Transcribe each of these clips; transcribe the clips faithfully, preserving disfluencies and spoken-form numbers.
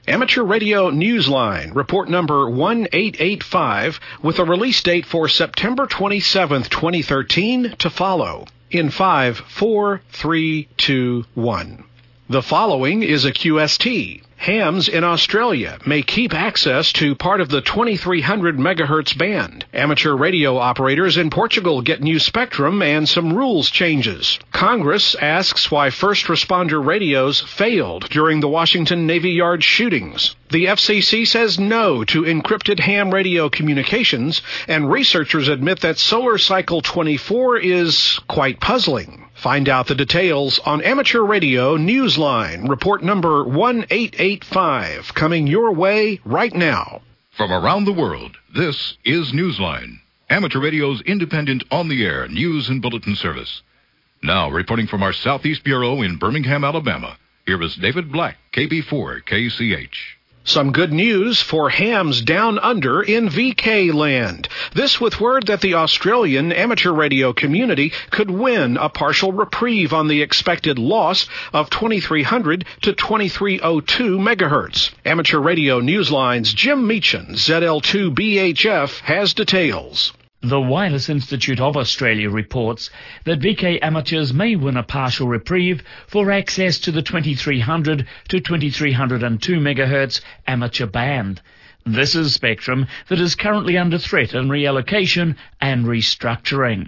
Amateur Radio Newsline, report number one eight eight five, with a release date for September twenty-seventh, twenty thirteen, to follow. In five, four, three, two, one. The following is a Q S T. Hams in Australia may keep access to part of the twenty-three hundred megahertz band. Amateur radio operators in Portugal get new spectrum and some rules changes. Congress asks why first responder radios failed during the Washington Navy Yard shootings. The F C C says no to encrypted ham radio communications, and researchers admit that Solar Cycle twenty-four is quite puzzling. Find out the details on Amateur Radio Newsline, report number one eight eight five, coming your way right now. From around the world, this is Newsline, Amateur Radio's independent on-the-air news and bulletin service. Now, reporting from our Southeast Bureau in Birmingham, Alabama, here is David Black, K B four K C H. Some good news for hams down under in V K land. This with word that the Australian amateur radio community could win a partial reprieve on the expected loss of twenty-three hundred to twenty-three oh two megahertz. Amateur Radio Newsline's Jim Meechan, Z L two B H F, has details. The Wireless Institute of Australia reports that V K amateurs may win a partial reprieve for access to the twenty-three hundred to twenty-three oh two megahertz amateur band. This is spectrum that is currently under threat and reallocation and restructuring.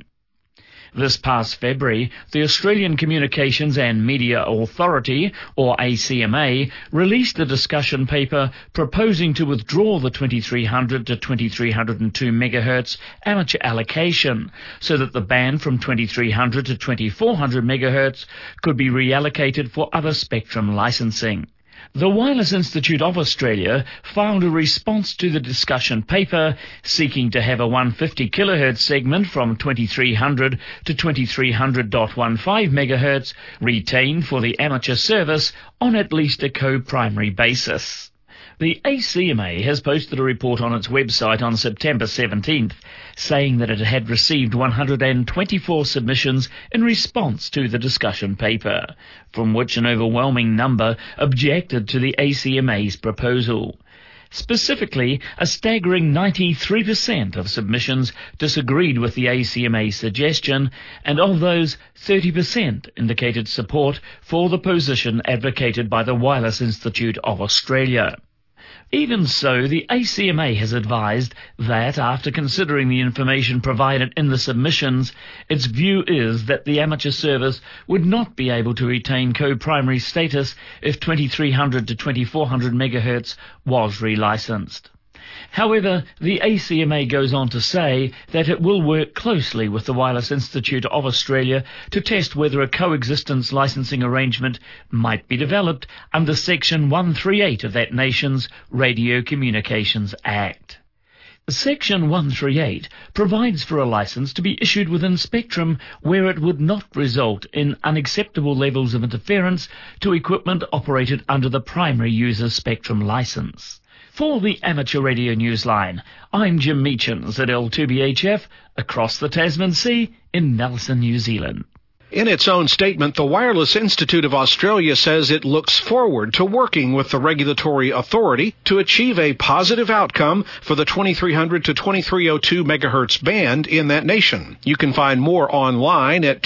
This past February, the Australian Communications and Media Authority, or A C M A, released a discussion paper proposing to withdraw the twenty-three hundred to twenty-three oh two megahertz amateur allocation so that the band from twenty-three hundred to twenty-four hundred megahertz could be reallocated for other spectrum licensing. The Wireless Institute of Australia filed a response to the discussion paper seeking to have a one hundred fifty kilohertz segment from twenty-three hundred to twenty-three hundred point one five megahertz retained for the amateur service on at least a co-primary basis. The A C M A has posted a report on its website on September seventeenth, saying that it had received one hundred twenty-four submissions in response to the discussion paper, from which an overwhelming number objected to the A C M A's proposal. Specifically, a staggering ninety-three percent of submissions disagreed with the A C M A suggestion, and of those, thirty percent indicated support for the position advocated by the Wireless Institute of Australia. Even so, the A C M A has advised that, after considering the information provided in the submissions, its view is that the amateur service would not be able to retain co-primary status if twenty-three hundred to twenty-four hundred megahertz was relicensed. However, the A C M A goes on to say that it will work closely with the Wireless Institute of Australia to test whether a coexistence licensing arrangement might be developed under Section one thirty-eight of that nation's Radio Communications Act. Section one thirty-eight provides for a license to be issued within spectrum where it would not result in unacceptable levels of interference to equipment operated under the primary user spectrum license. For the Amateur Radio Newsline, I'm Jim Meechan, Z L two B H F, across the Tasman Sea in Nelson, New Zealand. In its own statement, the Wireless Institute of Australia says it looks forward to working with the regulatory authority to achieve a positive outcome for the twenty-three hundred to twenty-three oh two megahertz band in that nation. You can find more online at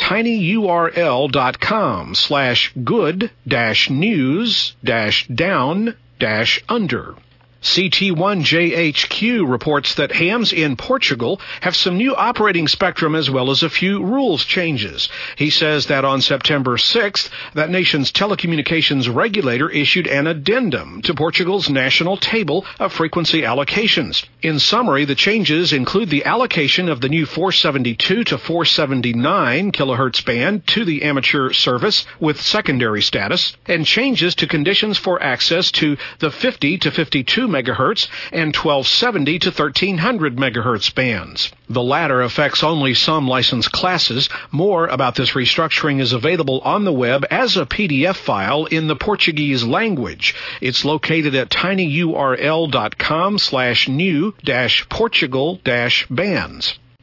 tinyurl.com slash good dash news dash down dash under. C T one J H Q reports that hams in Portugal have some new operating spectrum as well as a few rules changes. He says that on September sixth, that nation's telecommunications regulator issued an addendum to Portugal's national table of frequency allocations. In summary, the changes include the allocation of the new four seventy-two to four seventy-nine kilohertz band to the amateur service with secondary status, and changes to conditions for access to the fifty to fifty-two megahertz and twelve seventy to thirteen hundred megahertz bands. The latter affects only some license classes. More about this restructuring is available on the web as a P D F file in the Portuguese language. It's located at tinyurl.com slash new dash Portugal dash bands.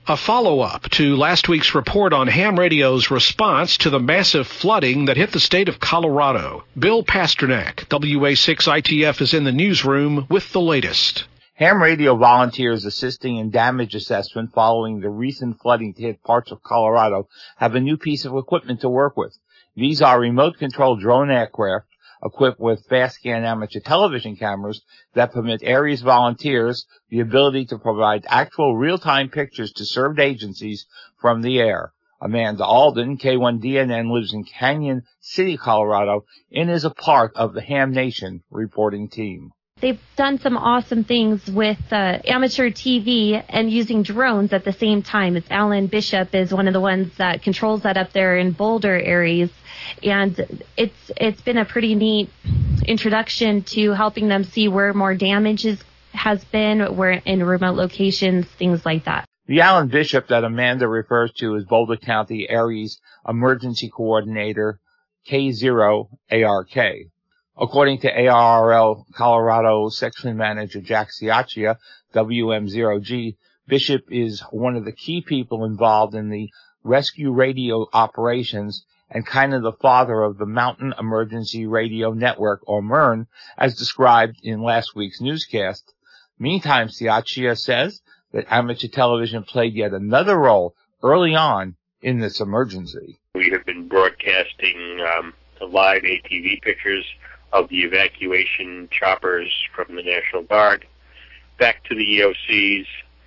A follow-up to last week's report on Ham Radio's response to the massive flooding that hit the state of Colorado. Bill Pasternak, W A six I T F, is in the newsroom with the latest. Ham Radio volunteers assisting in damage assessment following the recent flooding to hit parts of Colorado have a new piece of equipment to work with. These are remote-controlled drone aircraft equipped with fast-scan amateur television cameras that permit Aries volunteers the ability to provide actual real-time pictures to served agencies from the air. Amanda Alden, K one D N N, lives in Canyon City, Colorado, and is a part of the Ham Nation reporting team. They've done some awesome things with uh, amateur T V and using drones at the same time. It's Alan Bishop is one of the ones that controls that up there in Boulder, Aries. And it's it's been a pretty neat introduction to helping them see where more damage is, has been, where in remote locations, things like that. The Alan Bishop that Amanda refers to is Boulder County Aries Emergency Coordinator K zero A R K. According to A R R L Colorado Section Manager Jack Ciaccia, W M zero G, Bishop is one of the key people involved in the rescue radio operations and kind of the father of the Mountain Emergency Radio Network, or MERN, as described in last week's newscast. Meantime, Ciaccia says that amateur television played yet another role early on in this emergency. We have been broadcasting um, live A T V pictures of the evacuation choppers from the National Guard back to the E O Cs,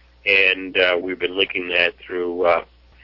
and uh, we've been linking that through uh,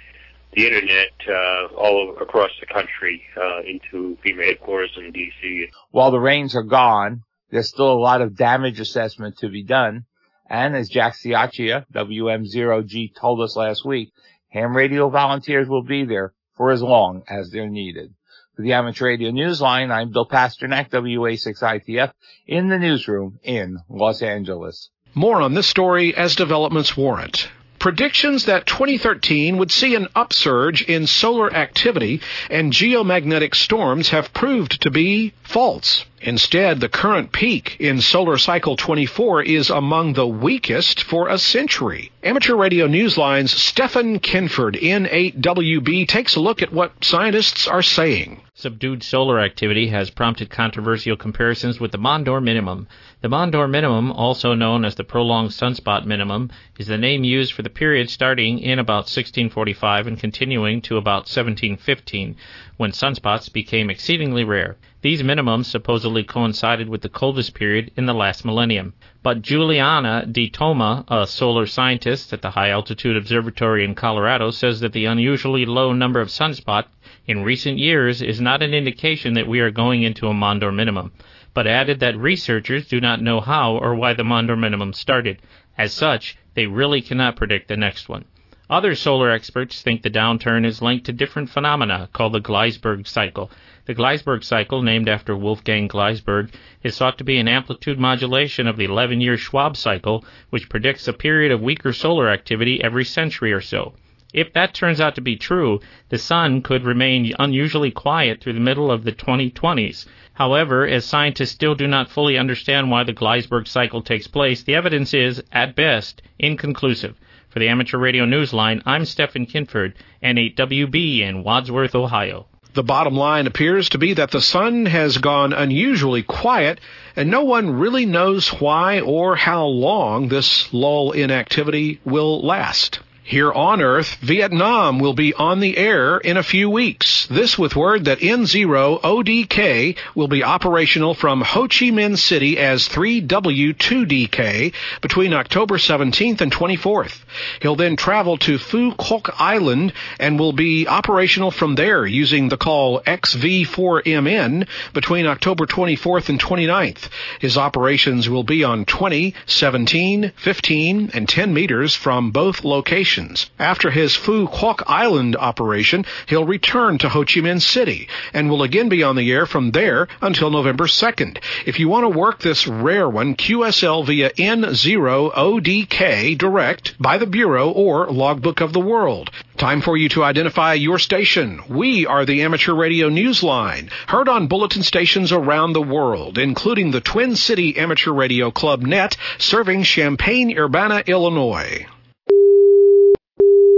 the Internet uh, all over, across the country uh, into FEMA headquarters in D C While the rains are gone, there's still a lot of damage assessment to be done, and as Jack Ciaccia, W M zero G, told us last week, Ham Radio volunteers will be there for as long as they're needed. For the Amateur Radio Newsline, I'm Bill Pasternak, W A six I T F, in the newsroom in Los Angeles. More on this story as developments warrant. Predictions that twenty thirteen would see an upsurge in solar activity and geomagnetic storms have proved to be false. Instead, the current peak in solar cycle twenty-four is among the weakest for a century. Amateur Radio Newsline's Stephen Kinford, N eight W B, takes a look at what scientists are saying. Subdued solar activity has prompted controversial comparisons with the Mondor minimum. The Mondor minimum, also known as the prolonged sunspot minimum, is the name used for the period starting in about sixteen forty-five and continuing to about seventeen fifteen, when sunspots became exceedingly rare. These minimums supposedly coincided with the coldest period in the last millennium. But Juliana Di Toma, a solar scientist at the High Altitude Observatory in Colorado, says that the unusually low number of sunspots in recent years is not an indication that we are going into a Mondor minimum, but added that researchers do not know how or why the Mondor minimum started. As such, they really cannot predict the next one. Other solar experts think the downturn is linked to different phenomena called the Gleisberg cycle. The Gleisberg cycle, named after Wolfgang Gleisberg, is thought to be an amplitude modulation of the eleven-year Schwab cycle, which predicts a period of weaker solar activity every century or so. If that turns out to be true, the sun could remain unusually quiet through the middle of the twenty twenties. However, as scientists still do not fully understand why the Gleisberg cycle takes place, the evidence is, at best, inconclusive. For the Amateur Radio Newsline, I'm Stephen Kinford, N eight W B in Wadsworth, Ohio. The bottom line appears to be that the sun has gone unusually quiet, and no one really knows why or how long this lull in activity will last. Here on Earth, Vietnam will be on the air in a few weeks. This with word that N zero O D K will be operational from Ho Chi Minh City as three W two D K between October seventeenth and twenty-fourth. He'll then travel to Phu Quoc Island and will be operational from there using the call X V four M N between October twenty-fourth and twenty-ninth. His operations will be on twenty, seventeen, fifteen, and ten meters from both locations. After his Phu Quoc Island operation, he'll return to Ho Chi Minh City and will again be on the air from there until November second. If you want to work this rare one, Q S L via N zero O D K direct by the Bureau or Logbook of the World. Time for you to identify your station. We are the Amateur Radio Newsline, heard on bulletin stations around the world, including the Twin City Amateur Radio Club Net, serving Champaign-Urbana, Illinois.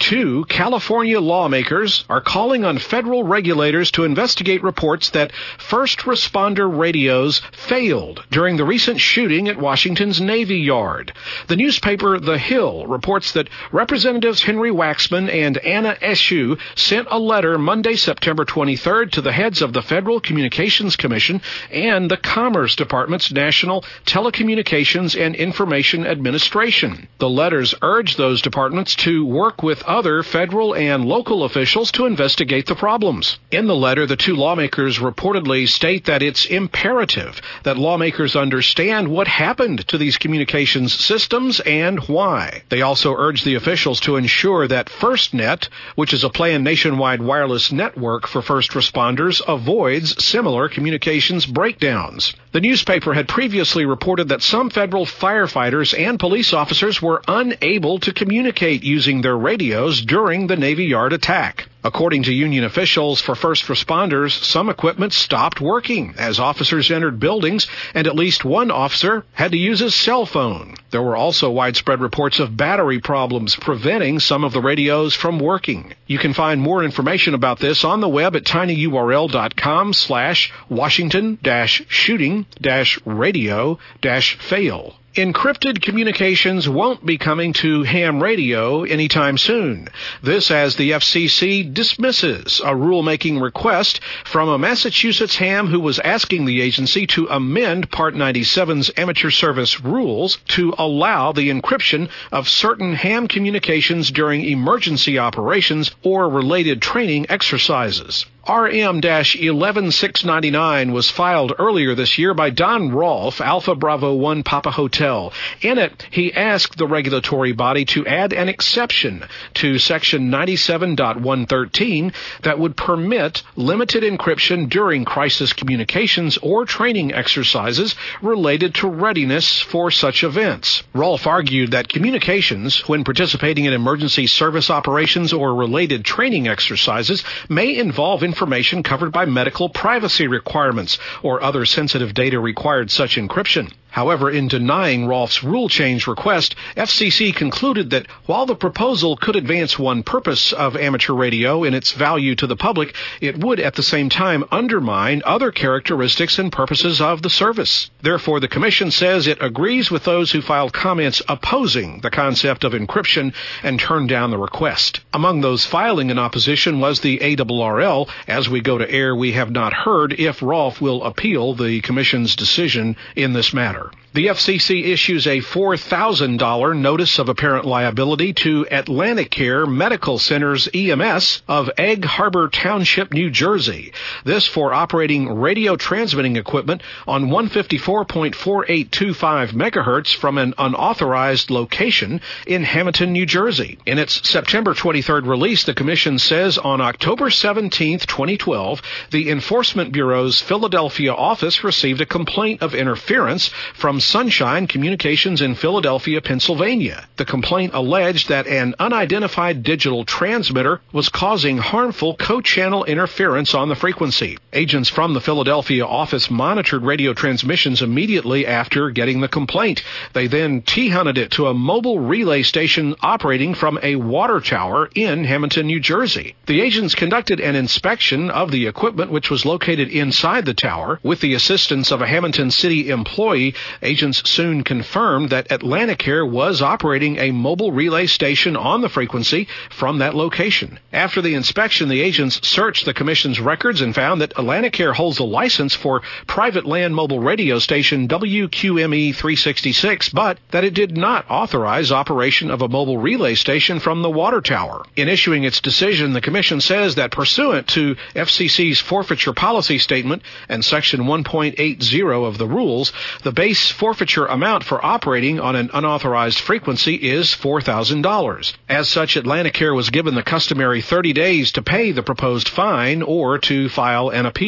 Two California lawmakers are calling on federal regulators to investigate reports that first responder radios failed during the recent shooting at Washington's Navy Yard. The newspaper The Hill reports that Representatives Henry Waxman and Anna Eshoo sent a letter Monday, September twenty-third, to the heads of the Federal Communications Commission and the Commerce Department's National Telecommunications and Information Administration. The letters urge those departments to work with other federal and local officials to investigate the problems. In the letter, the two lawmakers reportedly state that it's imperative that lawmakers understand what happened to these communications systems and why. They also urge the officials to ensure that FirstNet, which is a planned nationwide wireless network for first responders, avoids similar communications breakdowns. The newspaper had previously reported that some federal firefighters and police officers were unable to communicate using their radios during the Navy Yard attack. According to union officials, for first responders, some equipment stopped working as officers entered buildings, and at least one officer had to use his cell phone. There were also widespread reports of battery problems preventing some of the radios from working. You can find more information about this on the web at tinyurl.com slash Washington dash shooting dash radio dash fail. Encrypted communications won't be coming to ham radio anytime soon. This as the F C C dismisses a rulemaking request from a Massachusetts ham who was asking the agency to amend Part ninety-seven's amateur service rules to allow the encryption of certain ham communications during emergency operations or related training exercises. R M eleven six ninety-nine was filed earlier this year by Don Rolfe, Alpha Bravo one Papa Hotel. In it, he asked the regulatory body to add an exception to Section ninety-seven point one thirteen that would permit limited encryption during crisis communications or training exercises related to readiness for such events. Rolfe argued that communications, when participating in emergency service operations or related training exercises, may involve information information covered by medical privacy requirements or other sensitive data required such encryption. However, in denying Rolfe's rule change request, F C C concluded that while the proposal could advance one purpose of amateur radio in its value to the public, it would at the same time undermine other characteristics and purposes of the service. Therefore, the Commission says it agrees with those who filed comments opposing the concept of encryption and turned down the request. Among those filing in opposition was the A R R L. As we go to air, we have not heard if Rolfe will appeal the Commission's decision in this matter. The F C C issues a four thousand dollars notice of apparent liability to Atlanticare Medical Center's E M S of Egg Harbor Township, New Jersey. This for operating radio transmitting equipment on one fifty-four point four eight two five megahertz from an unauthorized location in Hamilton, New Jersey. In its September twenty-third release, the Commission says on October seventeenth, twenty twelve, the Enforcement Bureau's Philadelphia office received a complaint of interference from Sunshine Communications in Philadelphia, Pennsylvania. The complaint alleged that an unidentified digital transmitter was causing harmful co-channel interference on the frequency. Agents from the Philadelphia office monitored radio transmissions immediately after getting the complaint. They then T-hunted it to a mobile relay station operating from a water tower in Hamilton, New Jersey. The agents conducted an inspection of the equipment, which was located inside the tower. With the assistance of a Hamilton City employee, agents soon confirmed that Atlanticare was operating a mobile relay station on the frequency from that location. After the inspection, the agents searched the Commission's records and found that Atlanticare holds a license for private land mobile radio station W Q M E three sixty-six, but that it did not authorize operation of a mobile relay station from the water tower. In issuing its decision, the Commission says that pursuant to F C C's forfeiture policy statement and Section one point eight zero of the rules, the base forfeiture amount for operating on an unauthorized frequency is four thousand dollars. As such, Atlanticare was given the customary thirty days to pay the proposed fine or to file an appeal.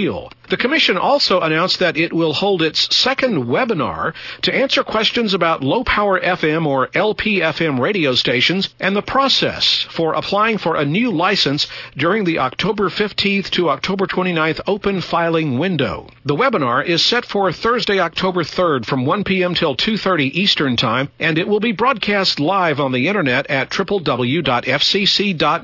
The Commission also announced that it will hold its second webinar to answer questions about low-power F M or L P F M radio stations and the process for applying for a new license during the October fifteenth to October twenty-ninth open filing window. The webinar is set for Thursday, October third from one p.m. till two thirty Eastern Time, and it will be broadcast live on the Internet at w w w dot f c c dot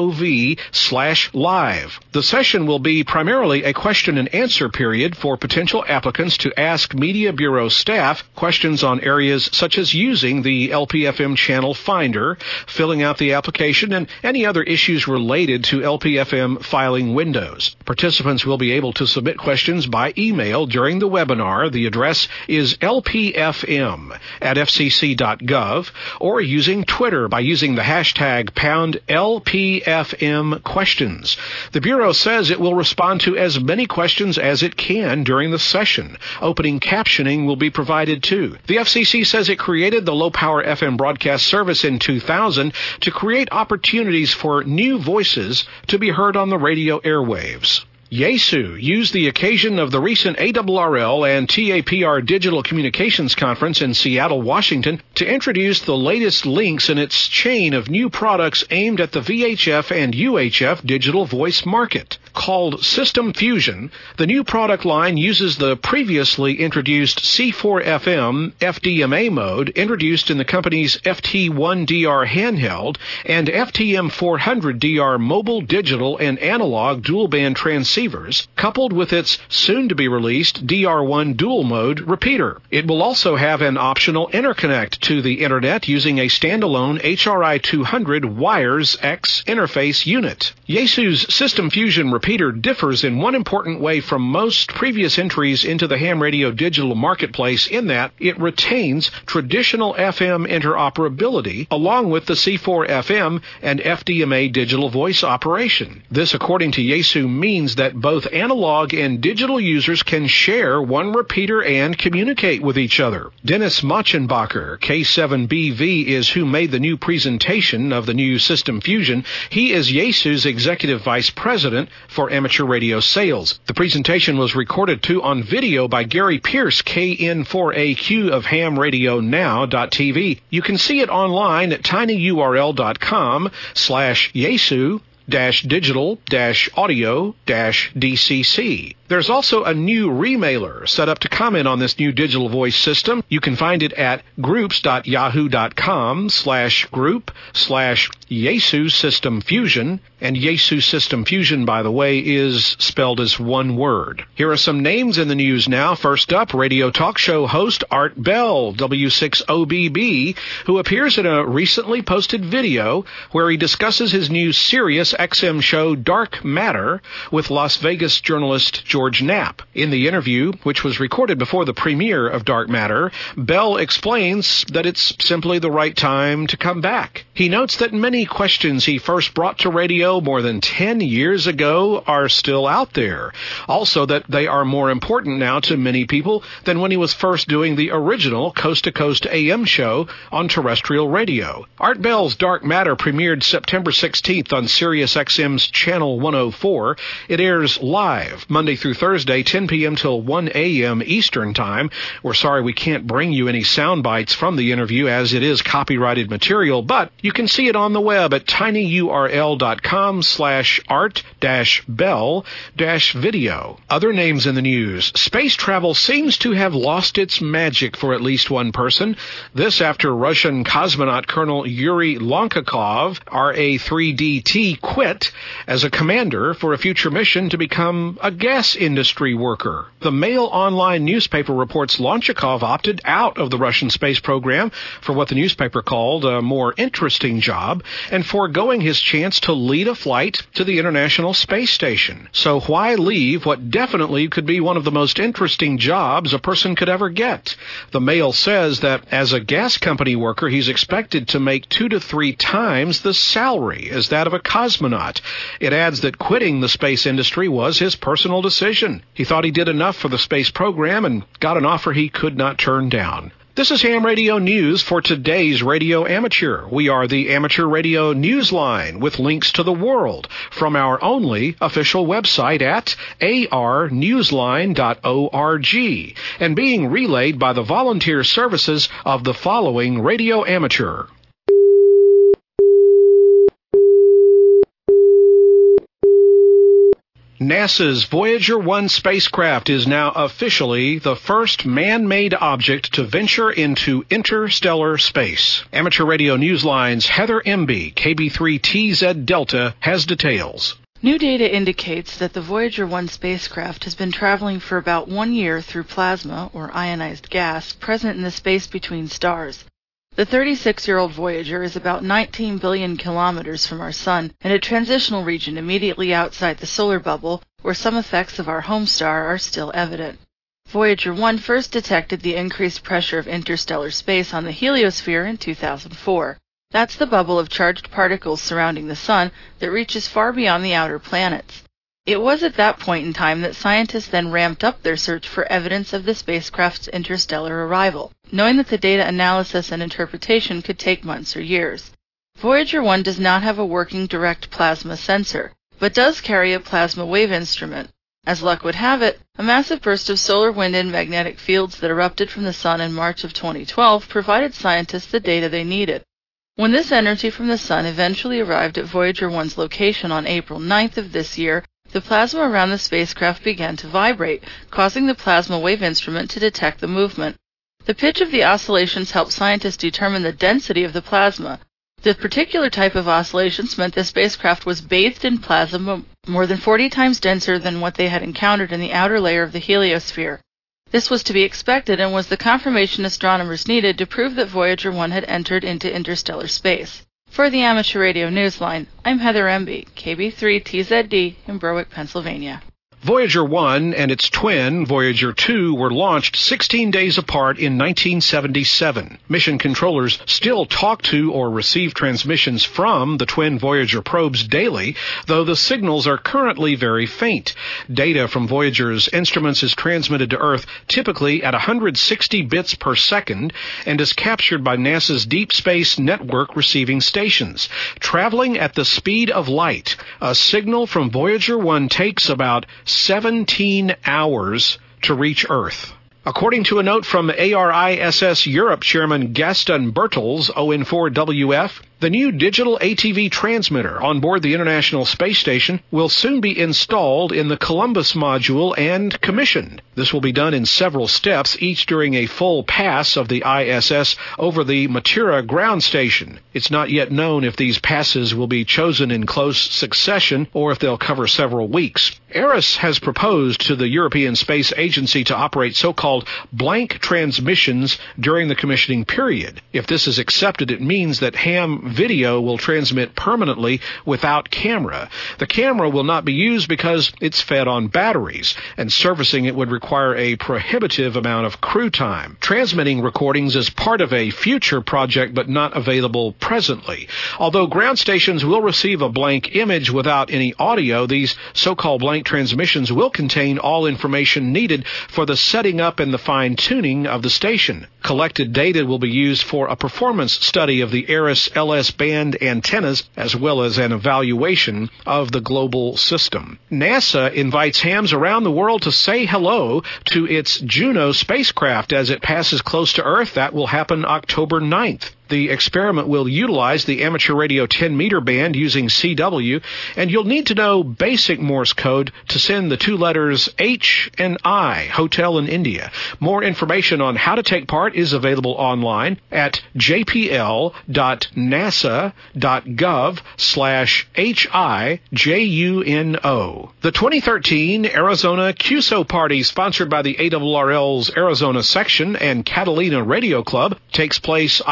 gov slash live. The session will be primarily a question and answer period for potential applicants to ask Media Bureau staff questions on areas such as using the L P F M channel finder, filling out the application, and any other issues related to L P F M filing windows. Participants will be able to submit questions by email during the webinar. The address is l p f m at f c c dot gov, or using Twitter by using the hashtag pound L P F M questions. The Bureau says it will respond to as many questions as it can during the session. Opening captioning will be provided too. The F C C says it created the low-power F M broadcast service in two thousand to create opportunities for new voices to be heard on the radio airwaves. Yaesu used the occasion of the recent A R R L and T A P R Digital Communications Conference in Seattle, Washington, to introduce the latest links in its chain of new products aimed at the V H F and U H F digital voice market. Called System Fusion, the new product line uses the previously introduced C four F M F D M A mode introduced in the company's F T one D R handheld and F T M four hundred D R mobile, digital, and analog dual-band transceivers, coupled with its soon-to-be-released D R one dual-mode repeater. It will also have an optional interconnect to the Internet using a standalone H R I two hundred Wires X interface unit. Yaesu's System Fusion repeater differs in one important way from most previous entries into the ham radio digital marketplace in that it retains traditional F M interoperability along with the C four F M and F D M A digital voice operation. This, according to Yaesu, means that both analog and digital users can share one repeater and communicate with each other. Dennis Machenbacher, K seven B V, is who made the new presentation of the new System Fusion. He is Yaesu's Executive Vice President for amateur radio sales. The presentation was recorded too on video by Gary Pierce, K N four A Q of ham radio now dot t v. You can see it online at tinyurl.com slash Yaesu dash digital dash audio dash DCC. There's also a new remailer set up to comment on this new digital voice system. You can find it at groups.yahoo.com slash group slash Yaesu System Fusion. And Yaesu System Fusion, by the way, is spelled as one word. Here are some names in the news now. First up, radio talk show host Art Bell, W six O B B, who appears in a recently posted video where he discusses his new Sirius X M show Dark Matter with Las Vegas journalist George Knapp. In the interview, which was recorded before the premiere of Dark Matter, Bell explains that it's simply the right time to come back. He notes that many questions he first brought to radio more than ten years ago are still out there. Also that they are more important now to many people than when he was first doing the original Coast to Coast A M show on terrestrial radio. Art Bell's Dark Matter premiered September sixteenth on Sirius X M's Channel one oh four. It airs live Monday through Thursday, ten p.m. till one a.m. Eastern Time. We're sorry we can't bring you any sound bites from the interview as it is copyrighted material, but you can see it on the web at tinyurl.com slash art dash bell dash video. Other names in the news. Space travel seems to have lost its magic for at least one person. This after Russian cosmonaut Colonel Yuri Lonkakov, R A three D T, quit as a commander for a future mission to become a gas industry worker. The Mail Online newspaper reports Lonchakov opted out of the Russian space program for what the newspaper called a more interesting job and foregoing his chance to lead a flight to the International Space Station. So why leave what definitely could be one of the most interesting jobs a person could ever get? The Mail says that as a gas company worker, he's expected to make two to three times the salary as that of a cosmonaut. It adds that quitting the space industry was his personal decision. He thought he did enough for the space program and got an offer he could not turn down. This is Ham Radio News for today's Radio Amateur. We are the Amateur Radio Newsline with links to the world from our only official website at a r newsline dot org and being relayed by the volunteer services of the following Radio Amateur. NASA's Voyager one spacecraft is now officially the first man-made object to venture into interstellar space. Amateur Radio Newsline's Heather Emby, K B three T Z Delta, has details. New data indicates that the Voyager one spacecraft has been traveling for about one year through plasma, or ionized gas, present in the space between stars. The thirty-six-year-old Voyager is about nineteen billion kilometers from our Sun, in a transitional region immediately outside the solar bubble, where some effects of our home star are still evident. Voyager one first detected the increased pressure of interstellar space on the heliosphere in two thousand four. That's the bubble of charged particles surrounding the Sun that reaches far beyond the outer planets. It was at that point in time that scientists then ramped up their search for evidence of the spacecraft's interstellar arrival, knowing that the data analysis and interpretation could take months or years. Voyager one does not have a working direct plasma sensor, but does carry a plasma wave instrument. As luck would have it, a massive burst of solar wind and magnetic fields that erupted from the Sun in March of twenty twelve provided scientists the data they needed. When this energy from the Sun eventually arrived at Voyager one's location on April ninth of this year, the plasma around the spacecraft began to vibrate, causing the plasma wave instrument to detect the movement. The pitch of the oscillations helped scientists determine the density of the plasma. The particular type of oscillations meant the spacecraft was bathed in plasma more than forty times denser than what they had encountered in the outer layer of the heliosphere. This was to be expected and was the confirmation astronomers needed to prove that Voyager one had entered into interstellar space. For the Amateur Radio Newsline, I'm Heather Emby, K B three T Z D in Berwick, Pennsylvania. Voyager one and its twin, Voyager two, were launched sixteen days apart in nineteen seventy-seven. Mission controllers still talk to or receive transmissions from the twin Voyager probes daily, though the signals are currently very faint. Data from Voyager's instruments is transmitted to Earth typically at one hundred sixty bits per second and is captured by NASA's Deep Space Network receiving stations. Traveling at the speed of light, a signal from Voyager one takes about seventeen hours to reach Earth. According to a note from A R I S S Europe Chairman Gaston Bertels, O N four W F, the new digital A T V transmitter on board the International Space Station will soon be installed in the Columbus module and commissioned. This will be done in several steps, each during a full pass of the I S S over the Matura ground station. It's not yet known if these passes will be chosen in close succession or if they'll cover several weeks. ERAS has proposed to the European Space Agency to operate so-called blank transmissions during the commissioning period. If this is accepted, it means that ham video will transmit permanently without camera. The camera will not be used because it's fed on batteries, and servicing it would require a prohibitive amount of crew time. Transmitting recordings is part of a future project but not available presently. Although ground stations will receive a blank image without any audio, these so-called blank transmissions will contain all information needed for the setting up and the fine-tuning of the station. Collected data will be used for a performance study of the ERAS L S band antennas, as well as an evaluation of the global system. NASA invites hams around the world to say hello to its Juno spacecraft as it passes close to Earth. That will happen October ninth. The experiment will utilize the amateur radio ten meter band using C W, and you'll need to know basic Morse code to send the two letters H and I, Hotel in India. More information on how to take part is available online at j p l dot nasa dot gov slash H I J U N O. The twenty thirteen Arizona Q S O Party, sponsored by the A R R L's Arizona section and Catalina Radio Club, takes place October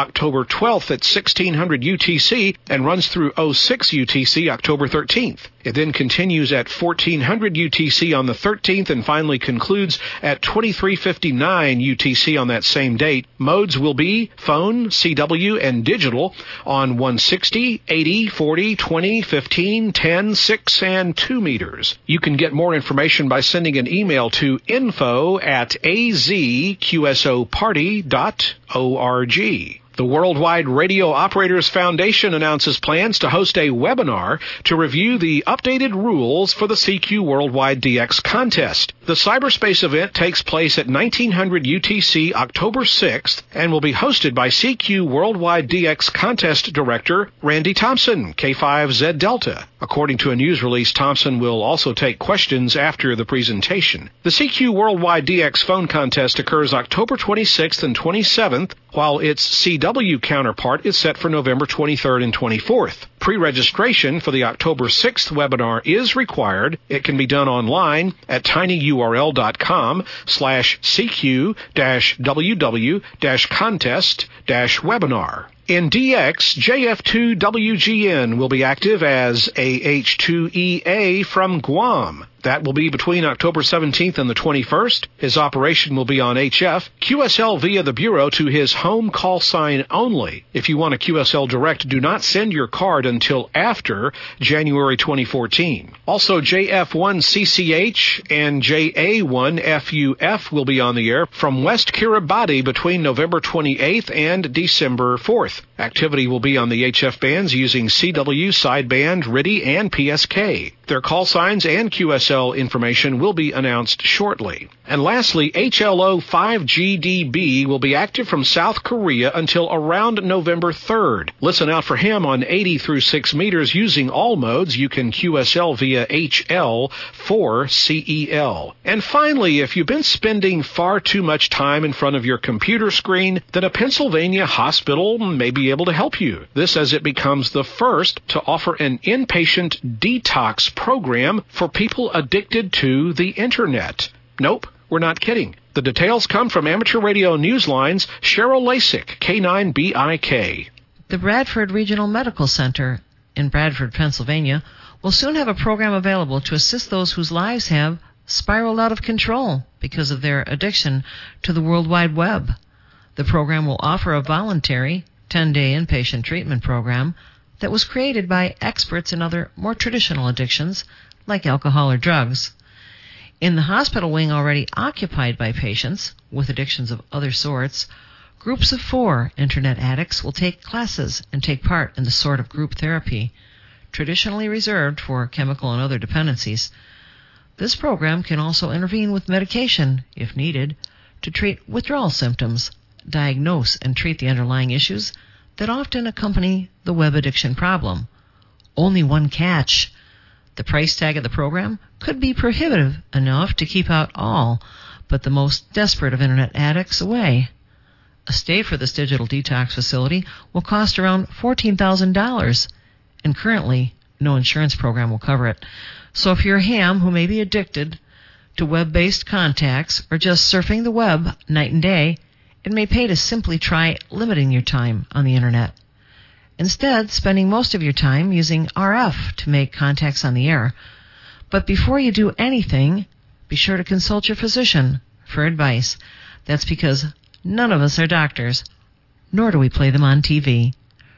twelfth at sixteen hundred U T C and runs through oh six U T C October thirteenth. It then continues at fourteen hundred U T C on the thirteenth and finally concludes at twenty-three fifty-nine U T C on that same date. Modes will be phone, C W, and digital on one sixty, eighty, forty, twenty, fifteen, ten, six, and two meters. You can get more information by sending an email to info at a z q s o party dot org. The Worldwide Radio Operators Foundation announces plans to host a webinar to review the updated rules for the C Q Worldwide D X contest. The cyberspace event takes place at nineteen hundred U T C October sixth and will be hosted by C Q Worldwide D X contest director Randy Thompson, K five Z Delta. According to a news release, Thompson will also take questions after the presentation. The C Q Worldwide D X phone contest occurs October twenty-sixth and twenty-seventh, while its C W counterpart is set for November twenty-third and twenty-fourth. Pre-registration for the October sixth webinar is required. It can be done online at tinyurl.com slash CQ dash WW dash contest dash webinar. In D X, J F two W G N will be active as A H two E A from Guam. That will be between October seventeenth and the twenty-first. His operation will be on H F, Q S L via the Bureau to his home call sign only. If you want a Q S L direct, do not send your card until after January twenty fourteen. Also, J F one C C H and J A one F U F will be on the air from West Kiribati between November twenty-eighth and December fourth. Activity will be on the H F bands using C W, sideband, R I D I, and P S K. Their call signs and Q S L information will be announced shortly. And lastly, H L O five G D B will be active from South Korea until around November third. Listen out for him on eighty through six meters using all modes. You can Q S L via H L for C E L. And finally, if you've been spending far too much time in front of your computer screen, then a Pennsylvania hospital may be able to help you. This as it becomes the first to offer an inpatient detox program for people addicted to the Internet. Nope, we're not kidding. The details come from Amateur Radio Newsline's Cheryl Lasik, K nine B I K. The Bradford Regional Medical Center in Bradford, Pennsylvania, will soon have a program available to assist those whose lives have spiraled out of control because of their addiction to the World Wide Web. The program will offer a voluntary ten-day inpatient treatment program that was created by experts in other more traditional addictions like alcohol or drugs. In the hospital wing already occupied by patients with addictions of other sorts, groups of four Internet addicts will take classes and take part in the sort of group therapy traditionally reserved for chemical and other dependencies. This program can also intervene with medication, if needed, to treat withdrawal symptoms, diagnose and treat the underlying issues that often accompany the web addiction problem. Only one catch. The price tag of the program could be prohibitive enough to keep out all but the most desperate of Internet addicts away. A stay for this digital detox facility will cost around fourteen thousand dollars, and currently no insurance program will cover it. So if you're a ham who may be addicted to web-based contacts or just surfing the web night and day, it may pay to simply try limiting your time on the Internet. Instead, spending most of your time using R F to make contacts on the air. But before you do anything, be sure to consult your physician for advice. That's because none of us are doctors, nor do we play them on T V.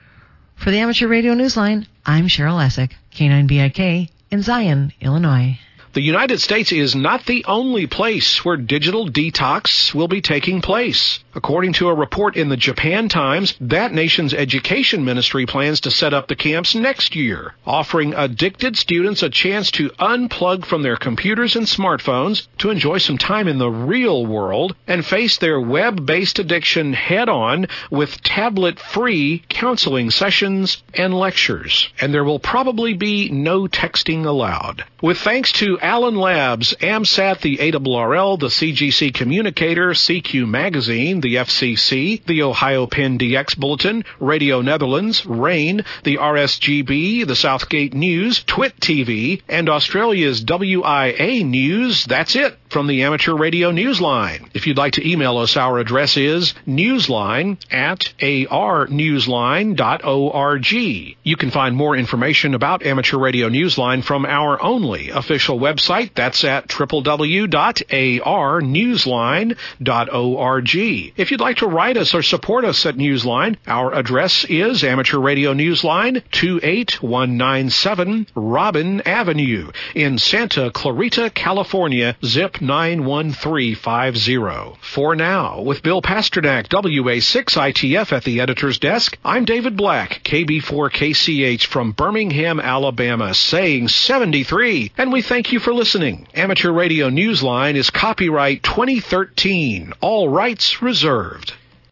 For the Amateur Radio Newsline, I'm Cheryl Lasik, K nine B I K, in Zion, Illinois. The United States is not the only place where digital detox will be taking place. According to a report in the Japan Times, that nation's education ministry plans to set up the camps next year, offering addicted students a chance to unplug from their computers and smartphones to enjoy some time in the real world and face their web-based addiction head-on with tablet-free counseling sessions and lectures. And there will probably be no texting allowed. With thanks to Allen Labs, AMSAT, the A R R L, the C G C Communicator, C Q Magazine, the F C C, the Ohio Penn D X Bulletin, Radio Netherlands, RAIN, the R S G B, the Southgate News, Twit T V, and Australia's W I A News, that's it. from the Amateur Radio Newsline. If you'd like to email us, our address is newsline at a r newsline dot org. You can find more information about Amateur Radio Newsline from our only official website. That's at w w w dot a r newsline dot org. If you'd like to write us or support us at Newsline, our address is Amateur Radio Newsline, two eight one nine seven Robin Avenue in Santa Clarita, California, zip nine one three five zero. For now, with Bill Pasternak, W A six I T F at the editor's desk, I'm David Black, K B four K C H from Birmingham, Alabama, saying seventy-three, and we thank you for listening. Amateur Radio Newsline is copyright twenty thirteen, all rights reserved.